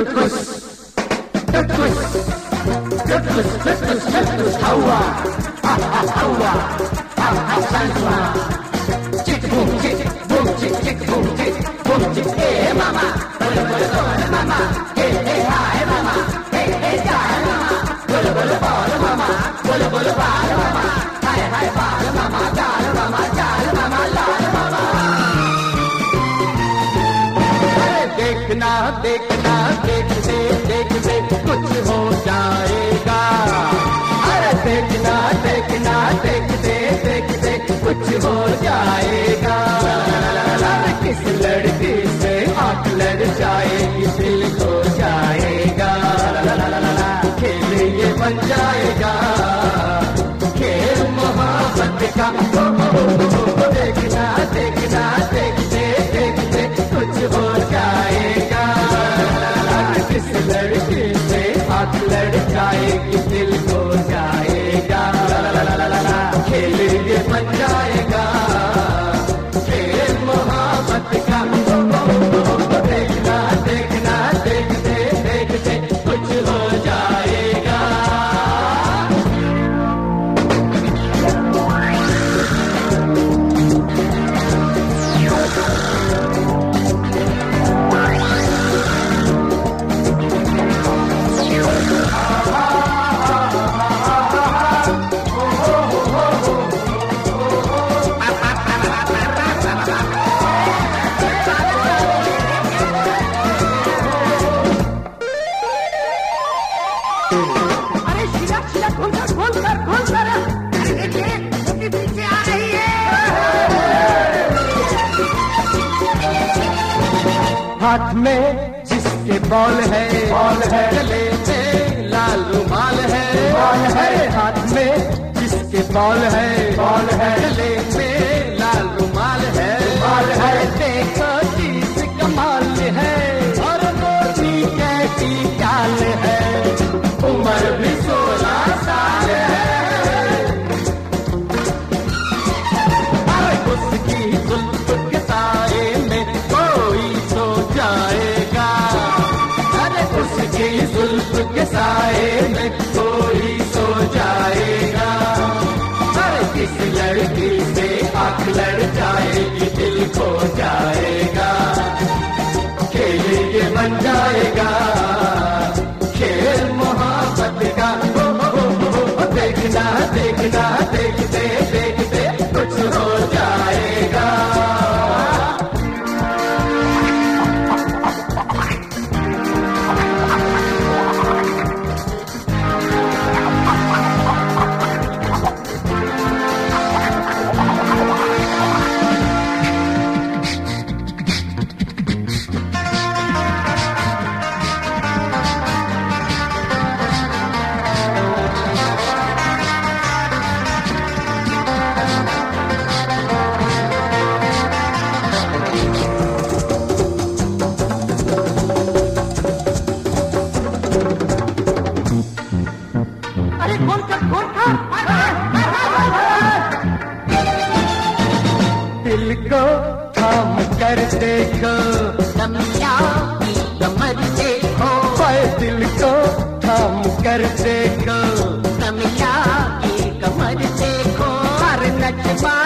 देखना देखना देखते देखते कुछ हो जाएगा। अरे देखना देखना देखते देखते कुछ हो जाएगा। किस लड़की से आंख लड़ जाएगी दिल हो जाएगा। खेल ये बन जाएगा खेल मोहब्बत का। देखना देखना देखते देखते कुछ हो जाएगा। किस लड़की से हाथ लड़ जाएगी दिल हो जाएगा। खेल ये बन जाएगा खेल मोहब्बत का। देखना देखना देखते देखते कुछ हो जाएगा। अरे शिला शिला खोल कर खोल कर खोल कर। अरे देखिए उसके पीछे आ रही है। हाथ में जिसके बॉल है गले में लाल रुमाल है। हाथ में जिसके बॉल है गले में लाल रुमाल है। देखो चीज कमाल है और मोटी कैसी चाल है। उम्र भी 16 साल है। अरे उसकी जुल्फ के साए में कोई सो जाएगा। अरे उसकी जुल्फ के साए में कोई सो जाएगा। अरे किस लड़की से आंख लड़ जाएगी दिल खो जाएगा। खेल ये बन जाएगा खेल मोहब्बत का। देखना देखना देखते देखते कुछ हो जाएगा। अरे खोल कर खोल कर। दिल को थाम कर देखो कमियां की कमर देखो। दिल को थाम कर देखो कमियां की कमर देखो। हर नचवा